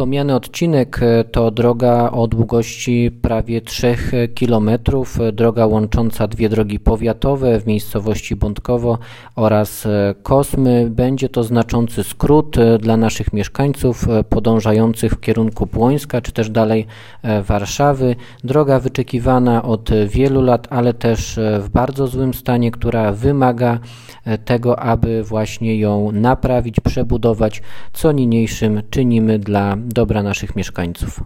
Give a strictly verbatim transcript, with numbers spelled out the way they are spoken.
Wspomniany odcinek to droga o długości prawie trzech kilometrów, droga łącząca dwie drogi powiatowe w miejscowości Bątkowo oraz Kosmy. Będzie to znaczący skrót dla naszych mieszkańców podążających w kierunku Płońska czy też dalej Warszawy. Droga wyczekiwana od wielu lat, ale też w bardzo złym stanie, która wymaga tego, aby właśnie ją naprawić, przebudować, co niniejszym czynimy dla dobra naszych mieszkańców.